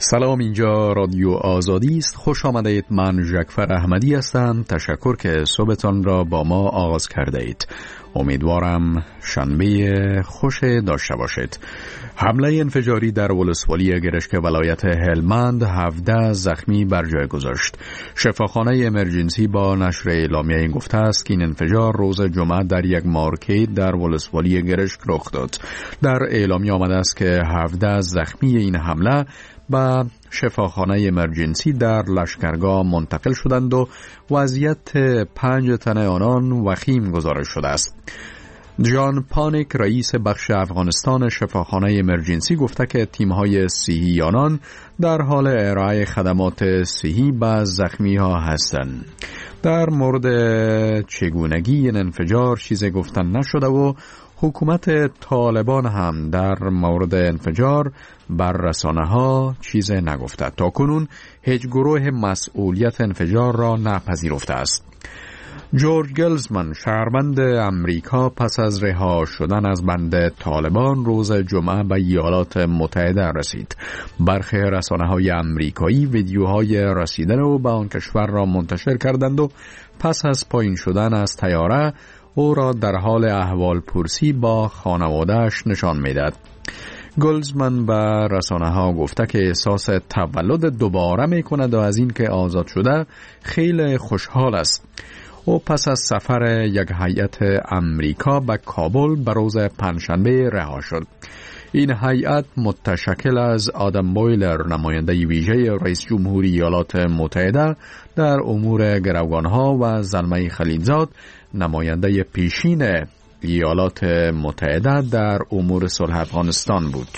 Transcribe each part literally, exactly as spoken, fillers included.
سلام، اینجا رادیو آزادی است. خوش آمدید. من ژکفر احمدی هستم. تشکر که صبحتان را با ما آغاز کرده اید. امیدوارم شنبه خوش داشته باشید. حمله انفجاری در ولسوالی گرشک ولایت هلمند هفده زخمی بر جای گذاشت. شفاخانه امرجنسی با نشر اعلامیه گفته است که این انفجار روز جمعه در یک مارکت در ولسوالی گرشک رخ داد. در اعلامیه آمده است که هفده زخمی این حمله به شفاخانه امرجنسی در لشکرگاه منتقل شدند و وضعیت پنج تن آنان وخیم گزارش شده است. جان پانیک رئیس بخش افغانستان شفاخانه امرجنسی گفته که تیم‌های صحی آنان در حال ارائه خدمات صحی به زخمی‌ها هستند. در مورد چگونگی این انفجار چیزی گفتن نشده و حکومت طالبان هم در مورد انفجار بر رسانه‌ها چیز نگفته. تا کنون هیچ گروه مسئولیت انفجار را نپذیرفته است. جورج گلزمن شهروند امریکا پس از رها شدن از بند طالبان روز جمعه به ایالات متحده رسید. برخی رسانه‌های امریکایی ویدیوهای رسیدن او به آن کشور را منتشر کردند و پس از پایین شدن از طیاره او را در حال احوال پرسی با خانواده‌اش نشان می‌داد. گلزمن به رسانه‌ها گفته که احساس تولد دوباره می‌کند و از این که آزاد شده خیلی خوشحال است. او پس از سفر یک هیئت امریکا به کابل به روز پنجشنبه رها شد. این هیئت متشکل از آدم بویلر، نماینده ویژه رئیس جمهوری ایالات متحده در امور گروگانها، و زلمه خلیلزاد، نماینده پیشین ایالات متحده در امور صلح افغانستان بود.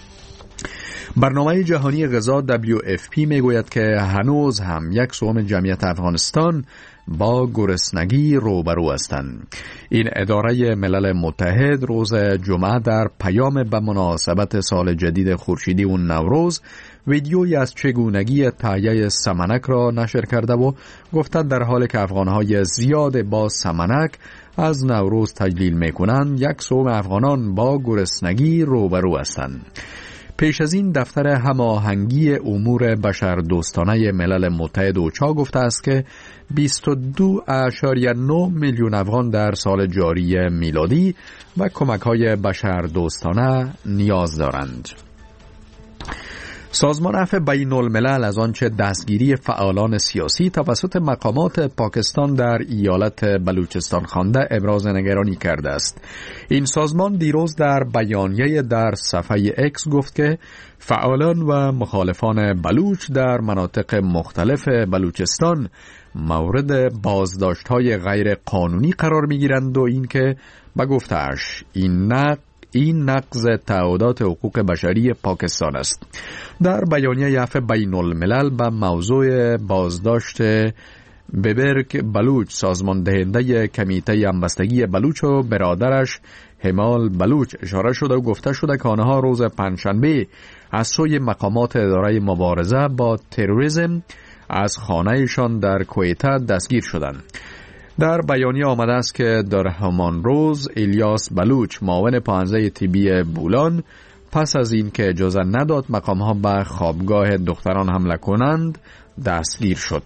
برنامه جهانی غذا دبلیو اف پی میگوید که هنوز هم یک سوم جمعیت افغانستان با گرسنگی روبرو هستند. این اداره ملل متحد روز جمعه در پیام به مناسبت سال جدید خورشیدی و نوروز ویدیویی از چگونگی تهیه سمنک را نشر کرده و گفته در حالی که افغانهای زیاد با سمنک از نوروز تجلیل میکنند، یک سوم افغانان با گرسنگی روبرو هستند. پیش از این دفتر هماهنگی امور بشردوستانه ملل متحد اوچا گفته است که بیست و دو اشاریه نه میلیون افغان در سال جاری میلادی و کمک‌های بشردوستانه نیاز دارند. سازمان عفو بین الملل از آنچه دستگیری فعالان سیاسی توسط مقامات پاکستان در ایالت بلوچستان خوانده ابراز نگرانی کرده است. این سازمان دیروز در بیانیه در صفحه اکس گفت که فعالان و مخالفان بلوچ در مناطق مختلف بلوچستان مورد بازداشت‌های غیر قانونی قرار می‌گیرند و اینکه به گفته‌اش این نقد این نقض تعهدات حقوق بشری پاکستان است. در بیانیه عفو بین الملل به موضوع بازداشت ببرک بلوچ، سازمان دهنده کمیته همبستگی بلوچ و برادرش همال بلوچ اشاره شده و گفته شده که آنها روز پنجشنبه از سوی مقامات اداره مبارزه با تروریسم از خانهشان در کویته دستگیر شدند. در بیانیه آمده است که در همان روز الیاس بلوچ، معاون پانزده طبی بولان، پس از این که اجازه نداد مقام‌ها به خوابگاه دختران حمله کنند دستگیر شد.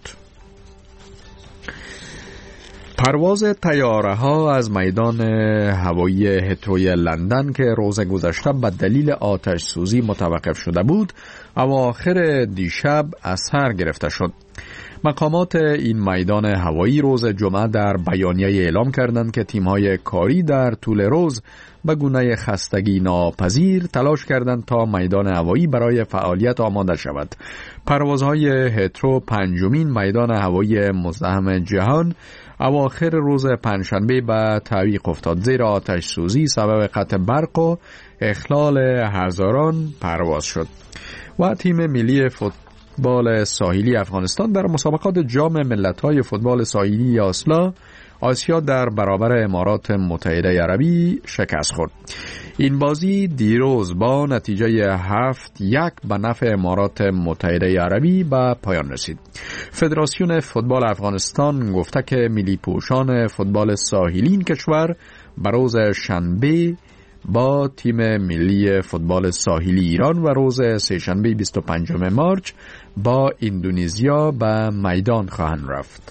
پرواز طیاره‌ها از میدان هوایی هیتروی لندن که روز گذشته به دلیل آتش سوزی متوقف شده بود، اواخر دیشب از سر گرفته شد. مقامات این میدان هوایی روز جمعه در بیانیه اعلام کردند که تیم‌های کاری در طول روز به گونه خستگی ناپذیر تلاش کردند تا میدان هوایی برای فعالیت آماده شود. پروازهای هیترو، پنجمین میدان هوایی مزدحم جهان، اواخر روز پنجشنبه به تعویق افتاد، زیرا آتش سوزی سبب قطع برق و اخلال هزاران پرواز شد. و تیم ملی فوتبال ساحلی افغانستان در مسابقات جام ملت‌های فوتبال ساحلی آسیا آسیا در برابر امارات متحده عربی شکست خورد. این بازی دیروز با نتیجه هفت یک به نفع امارات متحده عربی به پایان رسید. فدراسیون فوتبال افغانستان گفته که ملی پوشان فوتبال ساحلی این کشور به روز شنبه با تیم ملی فوتبال ساحلی ایران و روز سه‌شنبه بیست و پنجم مارس با اندونزیا به میدان خواهند رفت.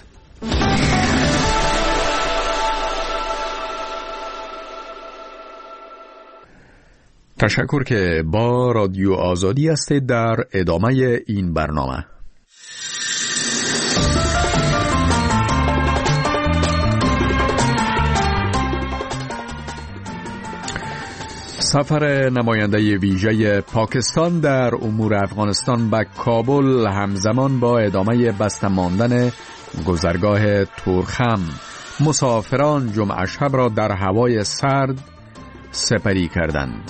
تشکر که با رادیو آزادی هستید. در ادامه این برنامه سفر نماینده ویژه پاکستان در امور افغانستان به کابل همزمان با ادامه بسته ماندن گذرگاه تورخم، مسافران جمعه شب را در هوای سرد سپری کردند.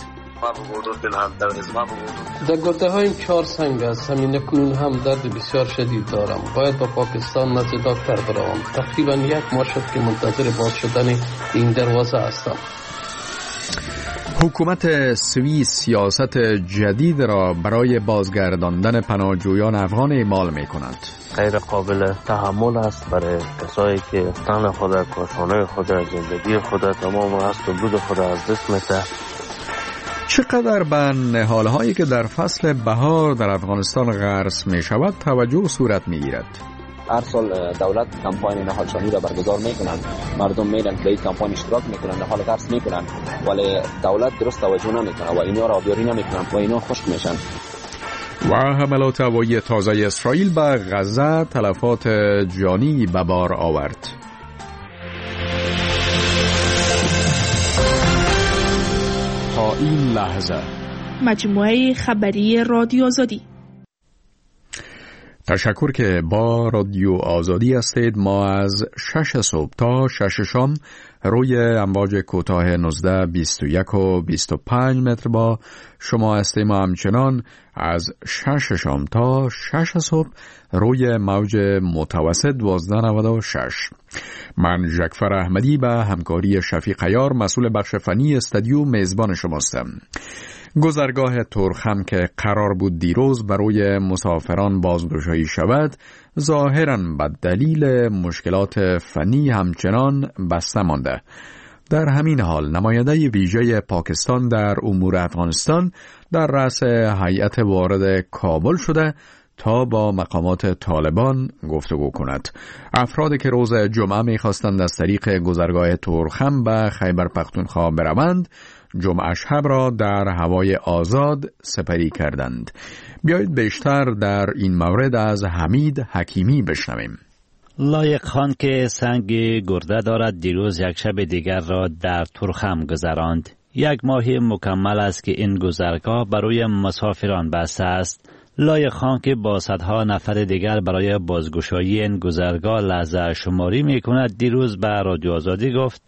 در گرده های چهار سنگ است. همین کنون هم درد بسیار شدید دارم. باید با پاکستان نزد دکتر بروم. تقریبا یک ماه شد که منتظر باز شدن این دروازه هستم. حکومت سوئیس سیاست جدید را برای بازگرداندن پناهجویان افغان اعمال می کند. غیر قابل تحمل است برای کسایی که تن خود، کاشانه خود، زندگی خود، تمام هست و بود خود از دست میده. چقدر به نهالهایی که در فصل بهار در افغانستان غرس می شود توجه صورت می گیرد؟ هر سال دولت کمپاین نهالشانی را برگزار میکنند، مردم میرن که این کمپاین اشتراک میکنند، نهال غرس میکنند، ولی دولت درست توجه نمیکنه و اینا را آبیاری نمیکنند و اینا خشک میشن. و حملات هوایی تازه اسرائیل به غزه تلفات جانی به بار آورد. تا این لحظه مجموعه خبری رادیو آزادی. تشکر که با رادیو آزادی هستید. ما از شش صبح تا شش شام روی امواج کوتاه نوزده، بیست و یک و بیست و پنج متر با شما هستیم. همچنان از شش شام تا شش صبح روی موج متوسط دوازده و نود و شش. من ژکفر احمدی به همکاری شفیق عیار مسئول بخش فنی استودیو میزبان شماستم. گذرگاه تورخم که قرار بود دیروز برای مسافران بازگشایی شود، ظاهراً به دلیل مشکلات فنی همچنان بسته مانده. در همین حال نماینده ویژه پاکستان در امور افغانستان در رأس هیئت وارد کابل شده تا با مقامات طالبان گفتگو کند. افرادی که روز جمعه می‌خواستند از طریق گذرگاه تورخم به خیبر پختونخوا بروند، جمعه شب را در هوای آزاد سپری کردند. بیایید بیشتر در این مورد از حمید حکیمی بشنویم. لایق خان که سنگ گرده دارد دیروز یک شب دیگر را در تورخم گذراند. یک ماه مکمل است که این گذرگاه برای مسافران بسته است. لایق خان که با صدها نفر دیگر برای بازگشایی این گذرگاه لحظه شماری می کند دیروز به رادیو آزادی گفت: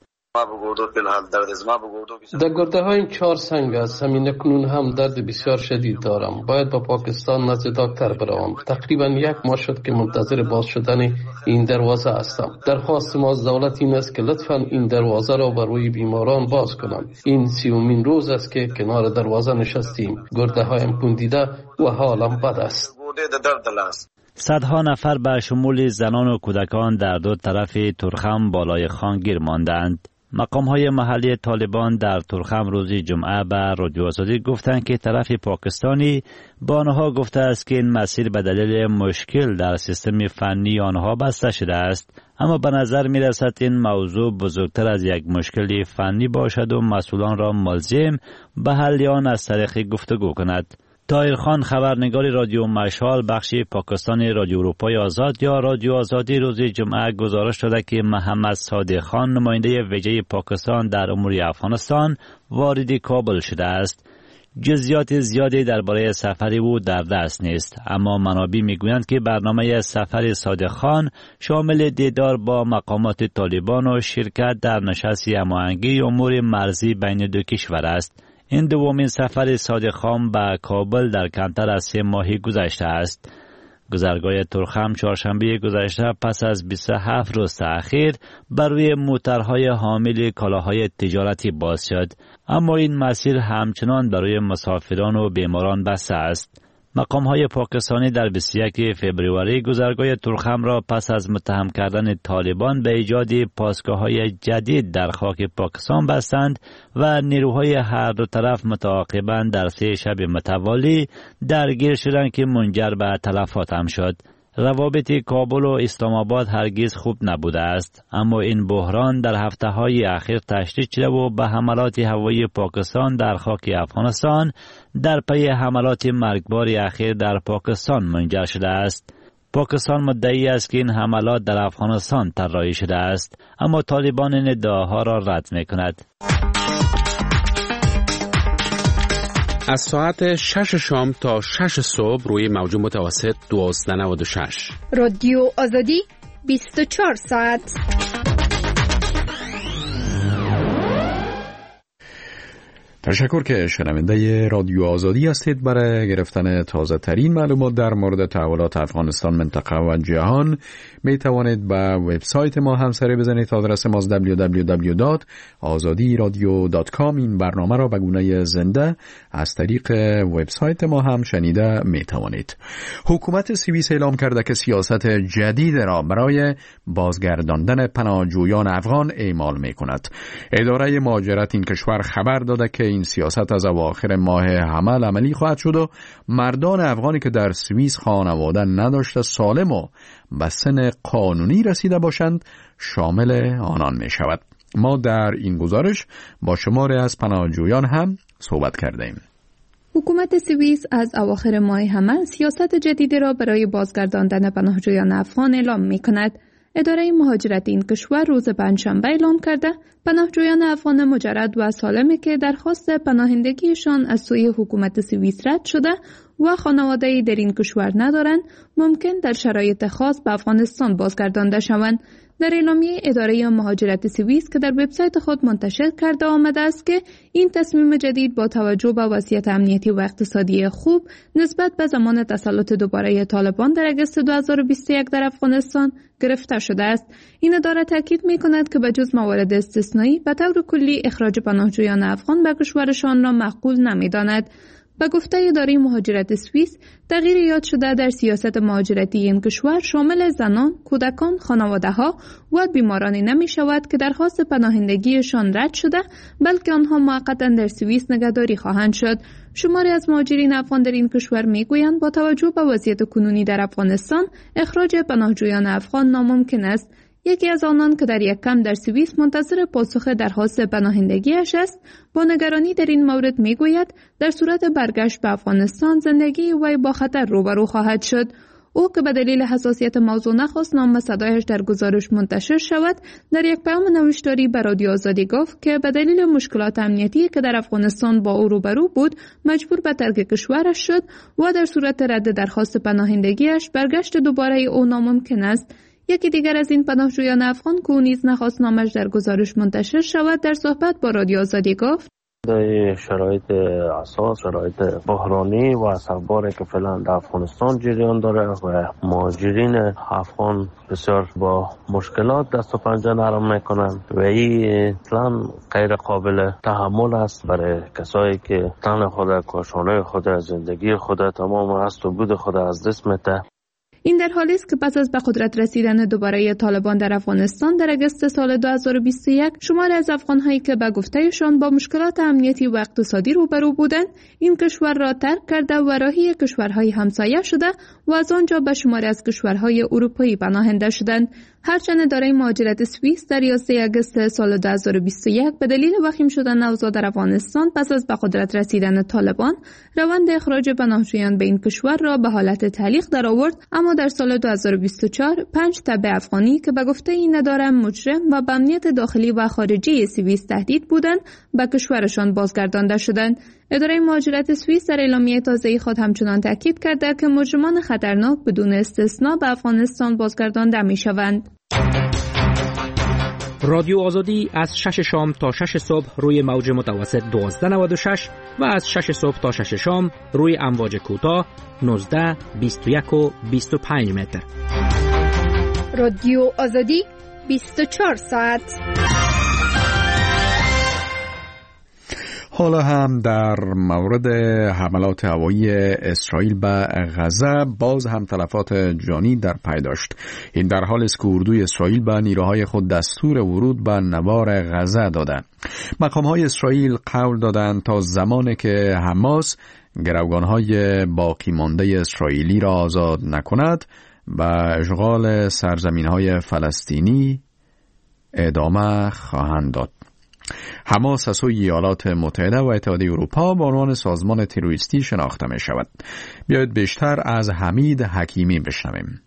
در گرده های چهار سنگ است. همین کنون هم درد بسیار شدید دارم. باید با پاکستان نزد دکتر بروم. تقریبا یک ماه شد که منتظر باز شدن این دروازه هستم. درخواست ما از دولت این است که لطفاً این دروازه را برای بیماران باز کنند. این سیومین روز است که کنار دروازه نشستیم. گرده هایم پوندیده و حالم بد است. صدها نفر به شمول زنان و کودکان در دو طرف تورخم بالای خان گیر ماندند. مقام‌های محلی طالبان در تورخم روز جمعه به رادیو آزادی گفتند که طرف پاکستانی با آنها گفته است که این مسیر به دلیل مشکل در سیستم فنی آنها بسته شده است، اما به نظر می رسد این موضوع بزرگتر از یک مشکل فنی باشد و مسئولان را ملزم به حل آن از طریق گفتگو کند. طاهر خان خبرنگار رادیو مشال بخش پاکستانی رادیو اروپای آزاد یا رادیو آزادی روز جمعه گزارش داده که محمد صادق خان نماینده ویژه پاکستان در امور افغانستان وارد کابل شده است. جزئیات زیادی درباره سفر او در دست نیست، اما منابع میگویند که برنامه سفر صادق خان شامل دیدار با مقامات طالبان و شرکت در نشست هماهنگی امور مرزی بین دو کشور است. این دومین سفر صادق خان به کابل در کمتر از سه ماهی گذشته است. گذرگاه تورخم چهارشنبه گذشته پس از بیست و هفت روز تأخیر بر روی موترهای حامل کالاهای تجارتی باز شد، اما این مسیر همچنان برای مسافران و بیماران بسته است. مقام‌های پاکستانی در بیست و یک فوریه گذرگاه تورخم را پس از متهم کردن طالبان به ایجاد پاسگاه‌های جدید در خاک پاکستان بستند و نیروهای هر دو طرف متعاقباً در سه شب متوالی درگیر شدند که منجر به تلفات هم شد. روابط کابل و اسلام آباد هرگز خوب نبوده است، اما این بحران در هفته‌های اخیر تشدید شده و به حملات هوایی پاکستان در خاک افغانستان در پی حملات مرگبار اخیر در پاکستان منجر شده است. پاکستان مدعی است که این حملات در افغانستان طراحی شده است، اما طالبان این ادعاها را رد می‌کند. از ساعت شش شام تا شش صبح روی موج متوسط دوازده نود و شش. رادیو آزادی بیست و چهار ساعت. تشکر که شنونده رادیو آزادی هستید. برای گرفتن تازه ترین معلومات در مورد تحولات افغانستان، منطقه و جهان می توانید به وبسایت ما هم سری بزنید. آدرس ما دبلیو دبلیو دبلیو دات آزادی رادیو دات کام. این برنامه را به گونه زنده از طریق وبسایت ما هم شنیده می توانید. حکومت سوئیس اعلام کرده که سیاست جدید را برای بازگرداندن پناهجویان افغان اعمال می کند. اداره مهاجرت این کشور خبر داده که این سیاست از اواخر ماه حمل عملی خواهد شد و مردان افغانی که در سوئیس خانواده نداشته سالم و به سن قانونی رسیده باشند شامل آنان می شود. ما در این گزارش با شماری از پناهجویان هم صحبت کردیم. حکومت سوئیس از اواخر ماه حمل سیاست جدیدی را برای بازگرداندن پناهجویان افغان اعلام می کند. اداره مهاجرت این کشور روز پنجشنبه اعلام کرده پناهجویان افغان مجرد و سالمی که درخواست پناهندگیشان از سوی حکومت سوئیس رد شده و خانواده‌ای در این کشور ندارند ممکن در شرایط خاص به افغانستان بازگردانده شوند. در اعلامیه اداره مهاجرت سوئیس که در وبسایت خود منتشر کرده آمده است که این تصمیم جدید با توجه به وضعیت امنیتی و اقتصادی خوب نسبت به زمان تسلط دوباره طالبان در اگست دو هزار و بیست و یک در افغانستان گرفته شده است. این اداره تاکید می‌کند که بجز موارد استثنایی به طور کلی اخراج پناهجویان افغان به کشورشان را معقول نمی‌داند. به گفته اداره مهاجرت سوئیس، تغییر یاد شده در سیاست مهاجرتی این کشور شامل زنان، کودکان، خانواده‌ها و بیمارانی نمی شود که درخواست پناهندگیشان رد شده، بلکه آنها موقتا در سوئیس نگهداری خواهند شد. شماری از مهاجرین افغان در این کشور میگویند با توجه به وضعیت کنونی در افغانستان، اخراج پناهجویان افغان ناممکن است. یکی از آنان که در یک کمپ در سوئیس منتظر پاسخ درخواست پناهندگیش است، با نگرانی در این مورد میگوید در صورت برگشت به افغانستان زندگی وی با خطر روبرو خواهد شد. او که به دلیل حساسیت موضوع نخواست نام صدایش در گزارش منتشر شود، در یک پیام نوشتاری به رادیو آزادی گفت که به دلیل مشکلات امنیتی که در افغانستان با او روبرو بود مجبور به ترک کشورش شد و در صورت رد درخواست پناهندگیش برگشت دوباره او ناممکن است. یکی دیگر از این پناهجویان افغان که او نیز نخواست نامش در گزارش منتشر شود در صحبت با رادیو آزادی گفت در شرایط اساس شرایط بحرانی و اثرباری که فعلا در افغانستان جریان داره و مهاجرین افغان بسیار با مشکلات دست و پنجه نرم میکنن و این اصلا غیر قابل تحمل است برای کسایی که تن خود، کاشانه خود، زندگی خود، تمام هست و بود خود از دست میده. این در حالی است که پس از به قدرت رسیدن دوباره طالبان در افغانستان در اگست سال دو هزار و بیست و یک شماری از افغان‌هایی که به گفتهشان با مشکلات امنیتی و اقتصادی روبرو بودند این کشور را ترک کرده و راهی کشورهای همسایه شده و از آنجا به شماری از کشورهای اروپایی پناهنده شدند. هرچند اداره مهاجرت سوئیس در یازده اگست سال دو هزار و بیست و یک به دلیل وخیم شدن اوضاع در افغانستان پس از به قدرت رسیدن طالبان روند اخراج پناهجویان به این کشور را به حالت تعلیق درآورد، اما در سال دو هزار و بیست و چهار پنج تبع افغانی که به گفته این اداره مجرم و به امنیت داخلی و خارجی سوئیس تهدید بودند به کشورشان بازگردانده شدند. اداره مهاجرت سوئیس در اعلامیه تازه خود همچنان تاکید کرده که مجرمان خطرناک بدون استثنا به افغانستان بازگردانده می‌شوند. رادیو آزادی از شش شام تا شش صبح روی موج متوسط دوازده نود و شش و از شش صبح تا شش شام روی امواج کوتاه نوزده، بیست و یک و بیست و پنج متر. رادیو آزادی بیست و چهار ساعت. حالا هم در مورد حملات هوایی اسرائیل به غزه باز هم تلفات جانی در پی داشت. این در حال است که اردوی اسرائیل به نیروهای خود دستور ورود به نوار غزه دادند. مقام‌های اسرائیل قول دادند تا زمانی که حماس گروگان‌های باقی مانده اسرائیلی را آزاد نکند و اشغال سرزمین‌های فلسطینی ادامه خواهند داد. حماس از سوی ایالات متحده و اتحادیه اروپا به عنوان سازمان تروریستی شناخته می شود. بیایید بیشتر از حمید حکیمی بشنویم.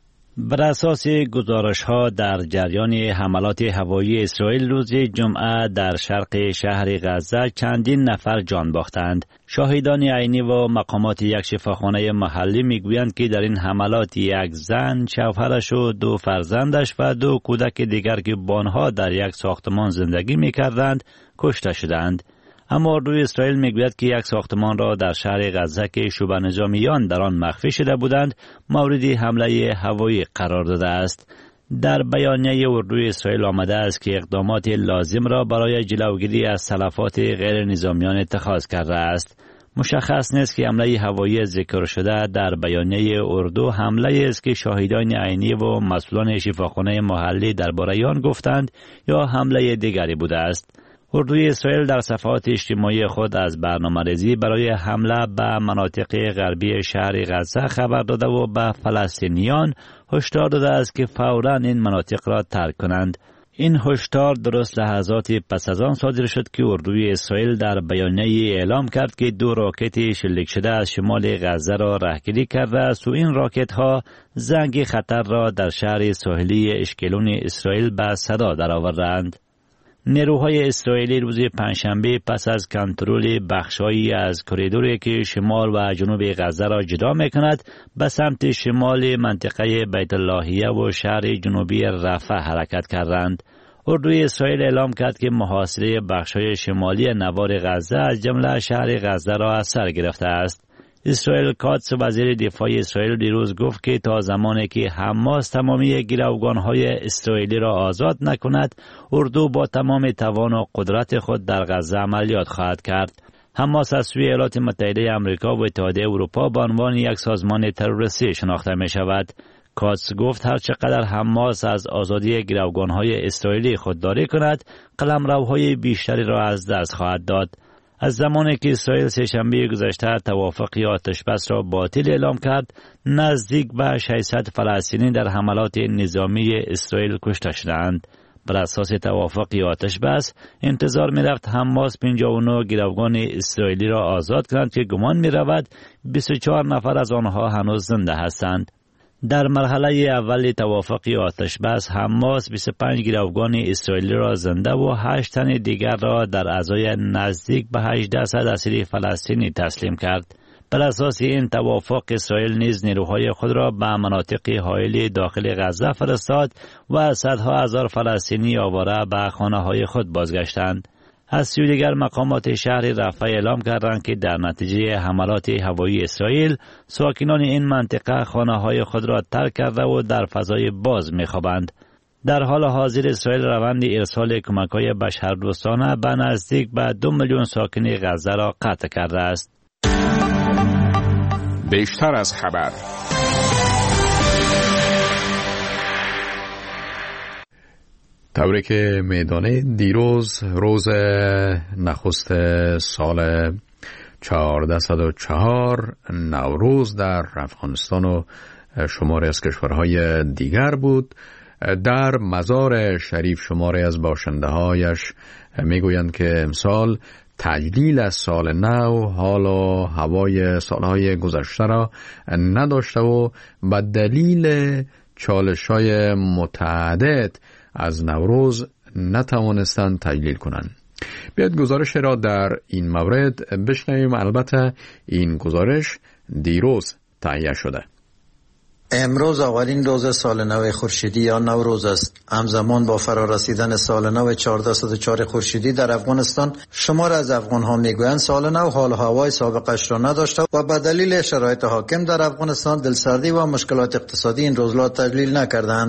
بر اساس گزارش‌ها در جریان حملات هوایی اسرائیل روز جمعه در شرق شهر غزه چندین نفر جان باختند. شاهدان عینی و مقامات یک شفاخانه محلی میگویند که در این حملات یک زن، شوهرش و دو فرزندش و دو کودک دیگر که با آنها در یک ساختمان زندگی می‌کردند کشته شدند. اما اردوی اسرائیل میگوید که یک ساختمان را در شهر غزه که شبه نظامیان در آن مخفی شده بودند مورد حمله هوایی قرار داده است. در بیانیه اردوی اسرائیل آمده است که اقدامات لازم را برای جلوگیری از تلفات غیر نظامیان اتخاذ کرده است. مشخص نیست که حمله هوایی ذکر شده در بیانیه اردو حمله است که شاهدان عینی و مسئولان شفاخانه محلی درباره آن گفتند یا حمله دیگری بوده است. اردوی اسرائیل در صفحات اجتماعی خود از برنامه‌ریزی برای حمله به مناطق غربی شهر غزه خبر داده و به فلسطینیان هشدار داده است که فوراً این مناطق را ترک کنند. این هشدار درست لحظاتی پس از آن صادر شد که اردوی اسرائیل در بیانیه اعلام کرد که دو راکت شلیک شده از شمال غزه را رهگیری کرده است و این راکت ها زنگ خطر را در شهر ساحلی اشکلون اسرائیل به صدا درآوردند. نیروهای اسرائیلی روز پنجشنبه پس از کنترل بخشایی از کریدوری که شمال و جنوب غزه را جدا می‌کند به سمت شمال منطقه بیت اللهیه و شهر جنوبی رفح حرکت کردند. اردوی اسرائیل اعلام کرد که محاصره بخشای شمالی نوار غزه از جمله شهر غزه را از سر گرفته است. اسرائیل کاتس وزیر دفاع اسرائیل دیروز گفت که تا زمانی که حماس تمامی گروگان‌های اسرائیلی را آزاد نکند، اردو با تمام توان و قدرت خود در غزه عملیات خواهد کرد. حماس از سوی ایالات متحده آمریکا و اتحادیه اروپا به عنوان یک سازمان تروریستی شناخته می شود. کاتس گفت هر چقدر حماس از آزادی گروگان‌های اسرائیلی خودداری کند، قلمروهای بیشتری را از دست خواهد داد. از زمانی که اسرائیل سه‌شنبه گذشته توافق آتش‌بس را باطل اعلام کرد، نزدیک به ششصد فلسطینی در حملات نظامی اسرائیل کشته شدند. بر اساس توافق آتش‌بس انتظار می‌رفت حماس پنجاه و نه گروگان اسرائیلی را آزاد کند که گمان می‌رود بیست و چهار نفر از آنها هنوز زنده هستند. در مرحله اول توافق آتش‌بس حماس بیست و پنج گروگان اسرائیلی را زنده و هشت تن دیگر را در اعضای نزدیک به هجده صد اسیر فلسطینی تسلیم کرد. بر اساس این توافق اسرائیل نیز نیروهای خود را به مناطق حائل داخل غزه فرستاد و صدها هزار فلسطینی آواره به خانه‌های خود بازگشتند. از سوی دیگر مقامات شهر رفح اعلام کردند که در نتیجه حملات هوایی اسرائیل ساکنان این منطقه خانه‌های خود را ترک کرده و در فضای باز می‌خوابند. در حال حاضر اسرائیل روند ارسال کمک‌های بشردوستانه به نزدیک به دو میلیون ساکن غزه را قطع کرده است. بیشتر از خبر. طوری که میدانه دیروز روز نخست سال چهارصد و چهار نوروز در افغانستان و شماری از کشورهای دیگر بود. در مزار شریف شماری از باشنده هایش میگویند که امسال تجلیل از سال نو حال و هوای سالهای گذشته را نداشته و به دلیل چالش‌های متعدد از نوروز نتوانستند تجلیل کنند. بیاید گزارش را در این مورد بشنویم. البته این گزارش دیروز تهیه شده. امروز اولین روز سال نو خورشیدی یا نوروز است. همزمان با فرارسیدن سال نو چهارصد و چهار خورشیدی در افغانستان، شمار از افغان‌ها میگویند سال نو حال و هوای سابقش را نداشته و به دلیل شرایط حاکم در افغانستان دلسردی و مشکلات اقتصادی این روزها تجلیل نکردند.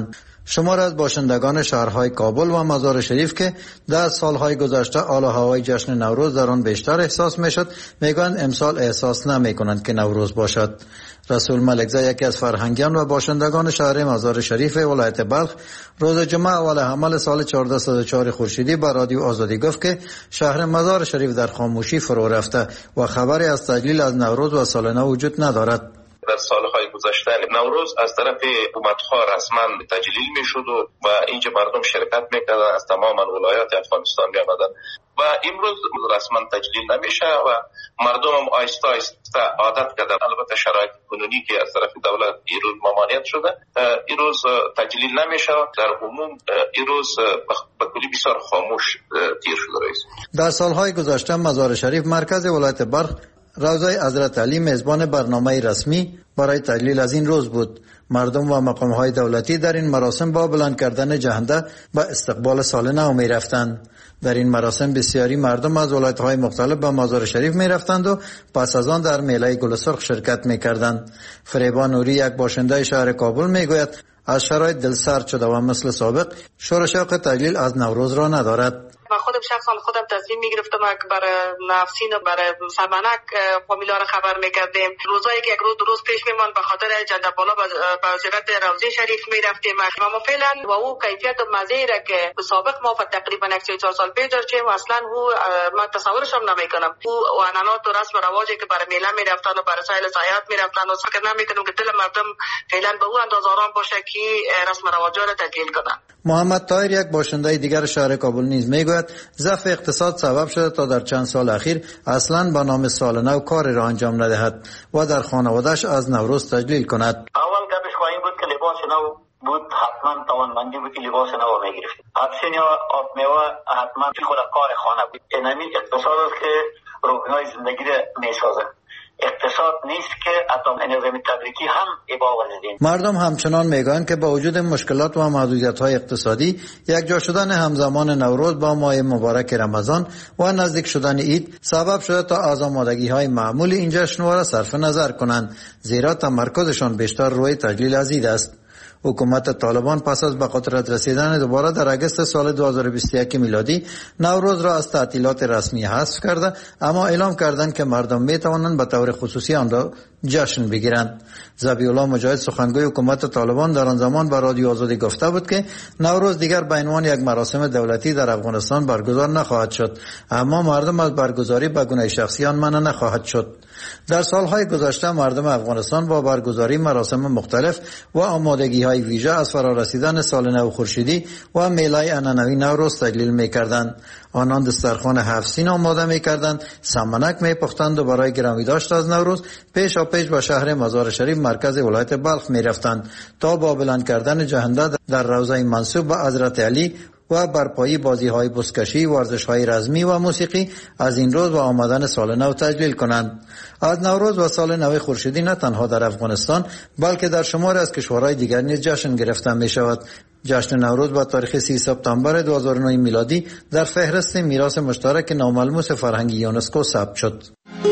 شمار از باشندگان شهرهای کابل و مزار شریف که در سالهای گذشته حال و هوای جشن نوروز در آن بیشتر احساس میشد میگویند امسال احساس نمیکنند که نوروز باشد. رسول ملکزی یکی از فرهنگیان و باشندگان شهر مزار شریف ولایت بلخ روز جمعه اول حمل سال چهارصد و چهار خورشیدی با رادیو آزادی گفت که شهر مزار شریف در خاموشی فرو رفته و خبری از تجلیل از نوروز و سال نو وجود ندارد. در سالهای گذشته نوروز از طرف حکومت‌ها رسما تجلیل می‌شد و, و اینجا مردم شرکت می‌کردن، از تمام ولایات افغانستان می‌آمدن و امروز رسما تجلیل نمیشه و مردم هم آیسته آیسته عادت کردن. البته شرایط کنونی که از طرف دولت این روز ممانعت شده، این روز تجلیل نمیشه. در عموم این روز به کلی بسیار خاموش تیر شده. رئیس در سالهای گذشته مزار شریف مرکز ولایت بلخ روضه حضرت علی میزبان برنامه رسمی برای تجلیل از این روز بود. مردم و مقام‌های دولتی در این مراسم با بلند کردن جهنده به استقبال سال نو می رفتند. در این مراسم بسیاری مردم از ولایت‌های مختلف به مزار شریف می رفتند و پس از آن در میله گل سرخ شرکت می کردند. فریبا نوری یک باشنده شهر کابل می گوید از شرایط دلسرد شده و مثل سابق شور و شوق تجلیل از نوروز را ندارد. من خودم شخصا خودم تصمیم میگرفتم که برای نفسین و برای سمنک فامیلا را خبر میکردیم. روزایی که یک روز روز پیش میمان به خاطر جنده بالا به زیارت روضه شریف میرفتیم و فعلا و او کیفیت و مزه را که به سابق ما تقریبا یک چهار سال پیش داشتیم اصلا او من تصورش هم نمیکنم. او عنعنات و رسم و رواجی که برای میله میرفتن و برای سایل سیاحت میرفتن و فکر نمیکنم که دل مردم فعلا به او اندازه آرام باشه که رسم و رواجا را تجلیل کنن. محمد طاهر یک باشنده دیگر شهر کابل نیز میگوید ضعف اقتصاد سبب شده تا در چند سال اخیر اصلاً به نام سال نو کاری را انجام ندهد و در خانواده‌اش از نوروز تجلیل کند. اول گپش خواهیم بود که لباس نو بود، حتما توانمندی بود که لباس نو میگرفت. افسین یا آب میوه حتما خود کار خانه بود. اینمی اقتصاد است که روحیه زندگی را میسازه. اقتصاد نیست که اتم نظام تبریکی هم ابا وزدین. مردم همچنان میگویند که با وجود مشکلات و محدودیت‌های اقتصادی یک جا شدن همزمان نوروز با ماه مبارک رمضان و نزدیک شدن عید سبب شده تا از آمادگی‌های معمولی این جشنواره را صرف نظر کنند، زیرا تمرکزشان بیشتر روی تجلیل از عید است. حکومت طالبان پس از به قدرت رسیدن دوباره در اگست سال دو هزار و بیست و یک میلادی نوروز را از تعطیلات رسمی حذف کرده، اما اعلام کردند که مردم می توانند به طور خصوصی آن را جشن بگیرند. ذبیح الله مجاهد سخنگوی حکومت طالبان در آن زمان به رادیو آزادی گفته بود که نوروز دیگر به عنوان یک مراسم دولتی در افغانستان برگزار نخواهد شد، اما مردم از برگزاری به گونه شخصی آن منع نخواهد شد. در سالهای گذشته مردم افغانستان با برگزاری مراسم مختلف و آمادگی‌های ویژه از فرارسیدن سال نو خورشیدی و میله عنعنوی نوروز تجلیل می‌کردند. آنان دسترخوان هفت سین آماده می‌کردند، سمنک می‌پختند و برای گرامی داشت از نوروز پیش و پیش به شهر مزار شریف مرکز ولایت بلخ می‌رفتند تا با بلند کردن جهنده در روضه منسوب به حضرت علی و برپایی بازی‌های بزکشی، ورزش‌های رزمی و موسیقی از این روز و آمدن سال نو تجلیل کنند. از نوروز و سال نو خورشیدی نه تنها در افغانستان بلکه در شمار از کشورهای دیگر نیز جشن گرفته می‌شود. جشن نوروز با تاریخ سی سپتامبر دو هزار و نه میلادی در فهرست میراث مشترک ناملموس فرهنگی یونسکو ثبت شد.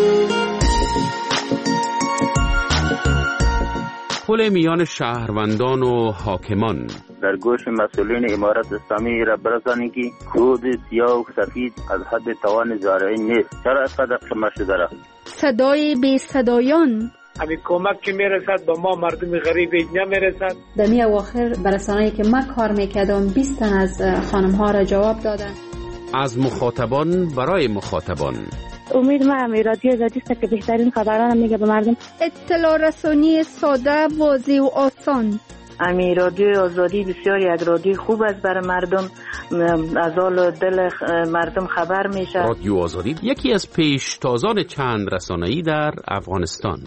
پل میان شهروندان و حاکمان در گوش مسئولین امارت اسلامی را برسانید که کود سیاه و سفید از حد توان زارعین نیست. چرا اینقدر قمه شده را؟ صدای بی صدایان همین کمک که میرسد به ما مردم غریب نمیرسد. در می اواخر برسانه‌ای که من کار میکردم بیست تن از خانم ها را جواب دادن. از مخاطبان برای مخاطبان. امید ما هم رادیو آزادی است که بهترین خبران میگه به مردم. اطلاع رسانی ساده، واضح و آسان. امی رادیو آزادی بسیار یک رادیو خوب است برای مردم، از حال دل مردم خبر میشه. رادیو آزادی یکی از پیشتازان چند رسانه‌ای در افغانستان.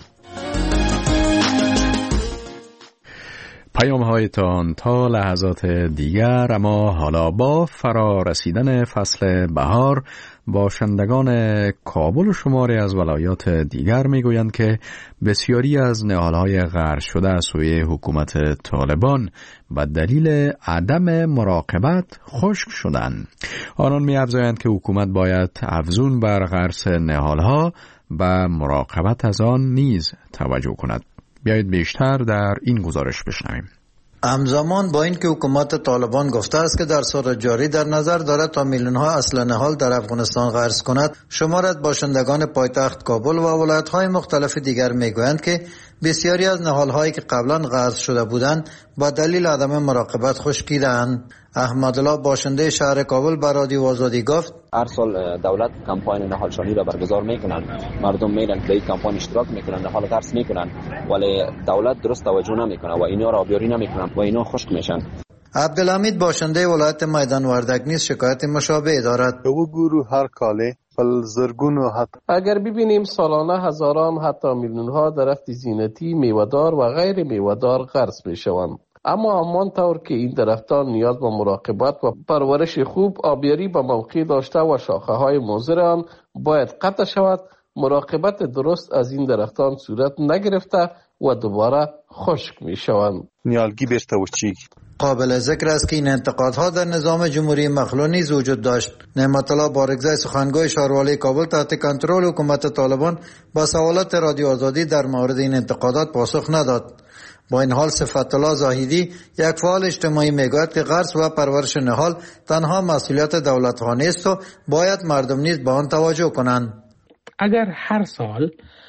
پیام هایتان تا لحظات دیگر. اما حالا با فرا رسیدن فصل بهار باشندگان کابل و شماری از ولایات دیگر میگویند که بسیاری از نهالهای غرق شده از سوی حکومت طالبان به دلیل عدم مراقبت خشک شدند. آنان می‌افزایند که حکومت باید افزون بر غرس نهالها و مراقبت از آن نیز توجه کند. بیایید بیشتر در این گزارش بشنویم. همزمان با اینکه حکومت طالبان گفته است که در سال جاری در نظر دارد تا میلیون ها اصل نهال در افغانستان غرس کند، شمار از باشندگان پایتخت کابل و ولایت های مختلف دیگر میگویند که بسیاری از نهال هایی که قبلا غرس شده بودند با دلیل عدم مراقبت خشکیدند. احمدالله باشنده شهر کابل به رادیو آزادی گفت هر سال دولت کمپاین نهالشانی را برگزار میکنن، مردم میرن که در کمپاین اشتراک میکنن، نهال غرس میکنن، ولی دولت درست توجه نمیکنه و اینا را آبیاری نمیکنن و اینا خشک میشن. عبدالحمید باشنده ولایت میدان وردک نیز شکایت مشابه دارد. او گروه هر کاله بل زرگون و حتی اگر ببینیم سالانه هزاران حتی میلیون ها درخت زینتی، میوه‌دار و غیر میوه‌دار غرس میشوند. اما همان طور که این درختان نیاز به مراقبت و پرورش خوب، آبیاری به موقع داشته و شاخه های مضر آن باید قطع شود، مراقبت درست از این درختان صورت نگرفته و دوباره خشک می شوند. نیالگی بیشتر و چیک. قابل ذکر است که این انتقادها در نظام جمهوری مخلوع نیز وجود داشت. نعمت الله بارگزای سخنگوی شهروالی کابل تحت کنترل حکومت طالبان با سوالات رادیو آزادی در مورد این انتقادات پاسخ نداد. با این حال صفت الله زاهدی یک فعال اجتماعی میگوید که غرس و پرورش نهال تنها مسئولیت دولت ها نیست و باید مردم نیز به آن توجه کنند. اگر هر سال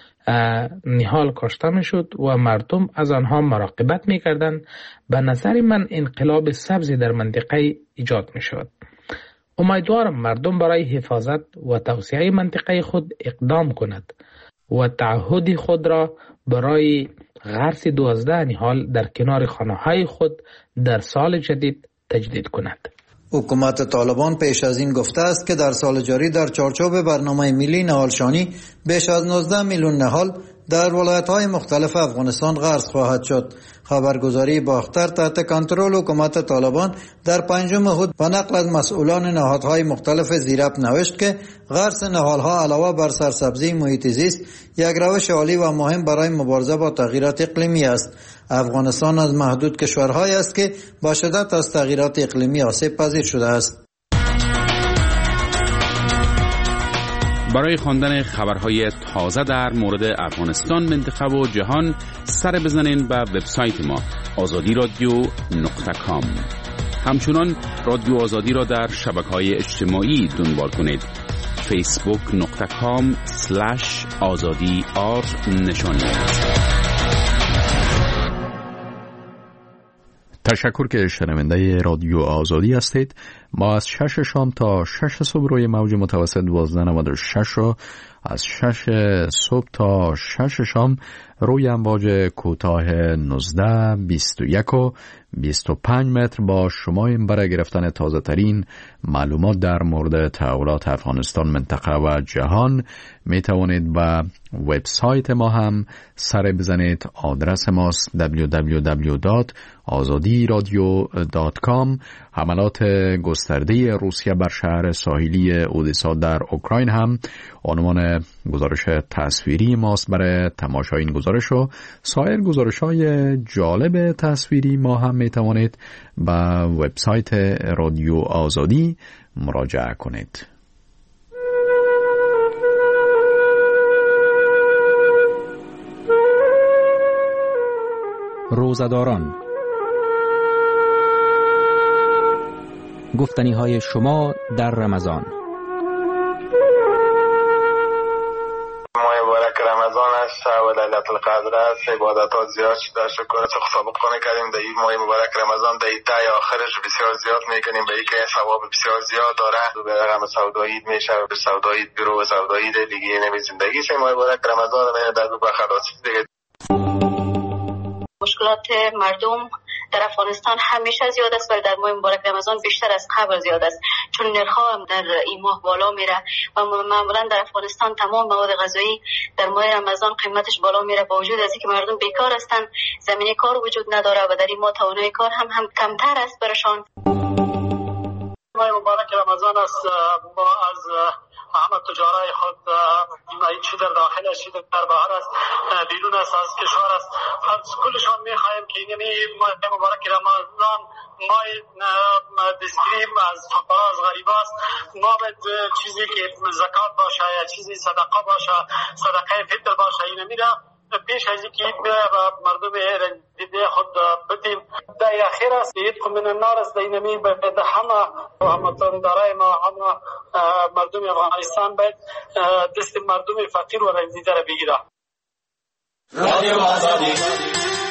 نهال کاشته میشد و مردم از آنها مراقبت میکردند، به نظر من انقلاب سبزی در منطقه ایجاد میشد. امیدوارم مردم برای حفاظت و توسعه منطقه خود اقدام کند و تعهد خود را برای غرس دوازده نهال در کنار خانه‌های خود در سال جدید تجدید کند. حکومت طالبان پیش از این گفته است که در سال جاری در چارچوب برنامه ملی نهالشانی بیش از نوزده میلیون نهال در ولایت‌های مختلف افغانستان غرس خواهد شد. خبرگزاری باختر تحت کنترل حکومت طالبان در پنجم احد با نقل از مسئولان نهادهای مختلف زیرپ نوشت که غرس نهال‌ها علاوه بر سرسبزی محیط زیست یک روش عالی و مهم برای مبارزه با تغییرات اقلیمی است. افغانستان از محدود کشورهایی است که با شدت از تغییرات اقلیمی آسیب پذیر شده است. برای خواندن خبرهای تازه در مورد افغانستان، منطقه و جهان سر بزنین به وبسایت ما آزادی رادیو نقطه کام. همچنان رادیو آزادی را در شبکه‌های اجتماعی دنبال کنید. فیسبوک نقطه کام سلش آزادی آر نشانی. تشکر که شنونده رادیو آزادی هستید. ما از شش شام تا شش صبح روی موج متوسط دوازده نود و شش را از شش صبح تا شش شام روی امواج کوتاه نوزده، بیست و یک و بیست و پنج متر با شمایم برای گرفتن تازه ترین معلومات در مورد تحولات افغانستان، منطقه و جهان می توانید به وبسایت ما هم سر بزنید. آدرس ماست دبلیو دبلیو دبلیو دات آزادی رادیو دات کام. حملات گسترده روسیه بر شهر ساحلی اودیسا در اوکراین هم عنوان گزارش تصویری ماست. برای تماشای این گزارش و سایر گزارش‌های جالب تصویری ما هم می توانید به وبسایت رادیو آزادی مراجعه کنید. روزه‌داران، گفتنی های شما در رمضان. ماه مبارک رمضان است و لیلة القدر است. عبادتات زیاد شده، شکر سابقانه کردیم در این ماه مبارک رمضان. در ایتای آخرش بسیار زیاد میکنیم، به اینکه ثواب بسیار زیاد داره. به رقم سودایی میشه، به سودایی برو و سودایی دیگه نمی زندگی سه ماه مبارک رمضان میاد در دو خلاص دیگه. مشکلات مردم در افغانستان همیشه زیاد است، ولی در ماه مبارک رمضان بیشتر از قبل زیاد است، چون نرخ‌ها هم در این ماه بالا میره و معمولا در افغانستان تمام مواد غذایی در ماه رمضان قیمتش بالا میره، با وجود از اینکه مردم بیکار هستن، زمینه کار وجود نداره و در این ماه توانایی کار هم هم کمتر است برشان. ماه مبارک رمضان است. ما از همه تجارای خود چی در داخل است چی در بهر است بیرون است از کشور است از کلشان میخواهیم که این ماه مبارک رمضان ماه دستگیری از فقرا از غریب است. ما باید چیزی که زکات باشه یا چیزی صدقه باشه، صدقه فطر باشه، این میره پیش از اینکه و مردم رنجیده خود بدیم. در اخیر است عید من النار است دینمی به همه هموطندارای ما همه مردم افغانستان باید دست مردم فقیر و رنجیده را بگیره. رادیو آزادی